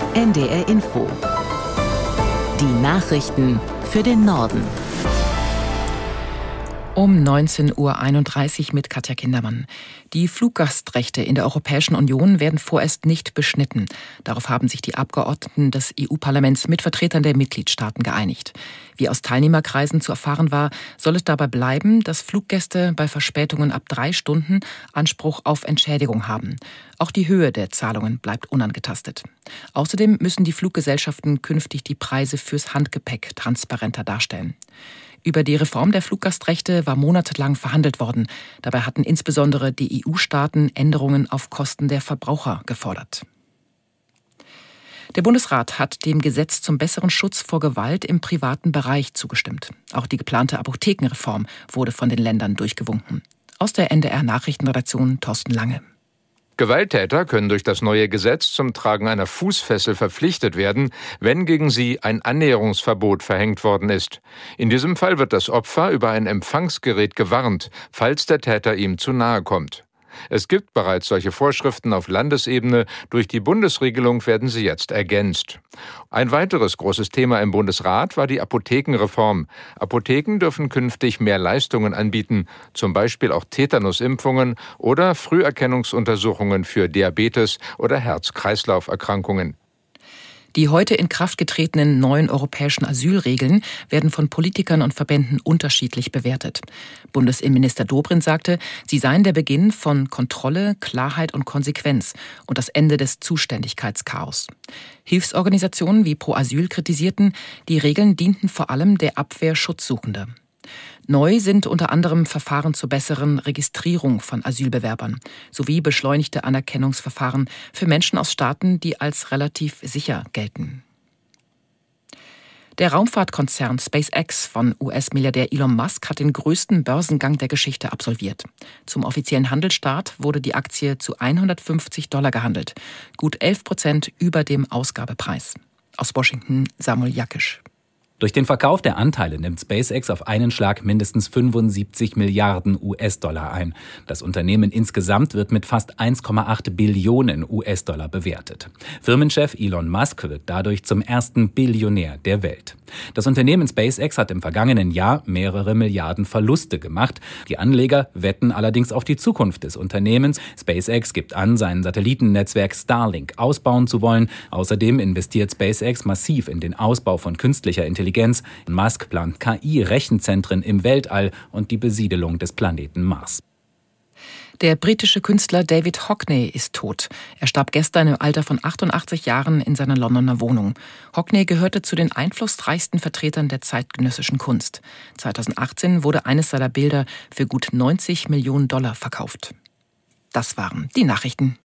NDR Info. Die Nachrichten für den Norden. Um 19:31 Uhr mit Katja Kindermann. Die Fluggastrechte in der Europäischen Union werden vorerst nicht beschnitten. Darauf haben sich die Abgeordneten des EU-Parlaments mit Vertretern der Mitgliedstaaten geeinigt. Wie aus Teilnehmerkreisen zu erfahren war, soll es dabei bleiben, dass Fluggäste bei Verspätungen ab 3 Stunden Anspruch auf Entschädigung haben. Auch die Höhe der Zahlungen bleibt unangetastet. Außerdem müssen die Fluggesellschaften künftig die Preise fürs Handgepäck transparenter darstellen. Über die Reform der Fluggastrechte war monatelang verhandelt worden. Dabei hatten insbesondere die EU-Staaten Änderungen auf Kosten der Verbraucher gefordert. Der Bundesrat hat dem Gesetz zum besseren Schutz vor Gewalt im privaten Bereich zugestimmt. Auch die geplante Apothekenreform wurde von den Ländern durchgewunken. Aus der NDR-Nachrichtenredaktion Thorsten Lange. Gewalttäter können durch das neue Gesetz zum Tragen einer Fußfessel verpflichtet werden, wenn gegen sie ein Annäherungsverbot verhängt worden ist. In diesem Fall wird das Opfer über ein Empfangsgerät gewarnt, falls der Täter ihm zu nahe kommt. Es gibt bereits solche Vorschriften auf Landesebene, durch die Bundesregelung werden sie jetzt ergänzt. Ein weiteres großes Thema im Bundesrat war die Apothekenreform. Apotheken dürfen künftig mehr Leistungen anbieten, zum Beispiel auch Tetanusimpfungen oder Früherkennungsuntersuchungen für Diabetes oder Herz-Kreislauf-Erkrankungen. Die heute in Kraft getretenen neuen europäischen Asylregeln werden von Politikern und Verbänden unterschiedlich bewertet. Bundesinnenminister Dobrindt sagte, sie seien der Beginn von Kontrolle, Klarheit und Konsequenz und das Ende des Zuständigkeitschaos. Hilfsorganisationen wie Pro Asyl kritisierten, die Regeln dienten vor allem der Abwehr Schutzsuchender. Neu sind unter anderem Verfahren zur besseren Registrierung von Asylbewerbern sowie beschleunigte Anerkennungsverfahren für Menschen aus Staaten, die als relativ sicher gelten. Der Raumfahrtkonzern SpaceX von US-Milliardär Elon Musk hat den größten Börsengang der Geschichte absolviert. Zum offiziellen Handelsstart wurde die Aktie zu $150 gehandelt, gut 11% über dem Ausgabepreis. Aus Washington Samuel Jakisch. Durch den Verkauf der Anteile nimmt SpaceX auf einen Schlag mindestens 75 Milliarden US-Dollar ein. Das Unternehmen insgesamt wird mit fast 1,8 Billionen US-Dollar bewertet. Firmenchef Elon Musk wird dadurch zum ersten Billionär der Welt. Das Unternehmen SpaceX hat im vergangenen Jahr mehrere Milliarden Verluste gemacht. Die Anleger wetten allerdings auf die Zukunft des Unternehmens. SpaceX gibt an, sein Satellitennetzwerk Starlink ausbauen zu wollen. Außerdem investiert SpaceX massiv in den Ausbau von künstlicher Intelligenz. Musk plant KI-Rechenzentren im Weltall und die Besiedelung des Planeten Mars. Der britische Künstler David Hockney ist tot. Er starb gestern im Alter von 88 Jahren in seiner Londoner Wohnung. Hockney gehörte zu den einflussreichsten Vertretern der zeitgenössischen Kunst. 2018 wurde eines seiner Bilder für gut $90 Millionen verkauft. Das waren die Nachrichten.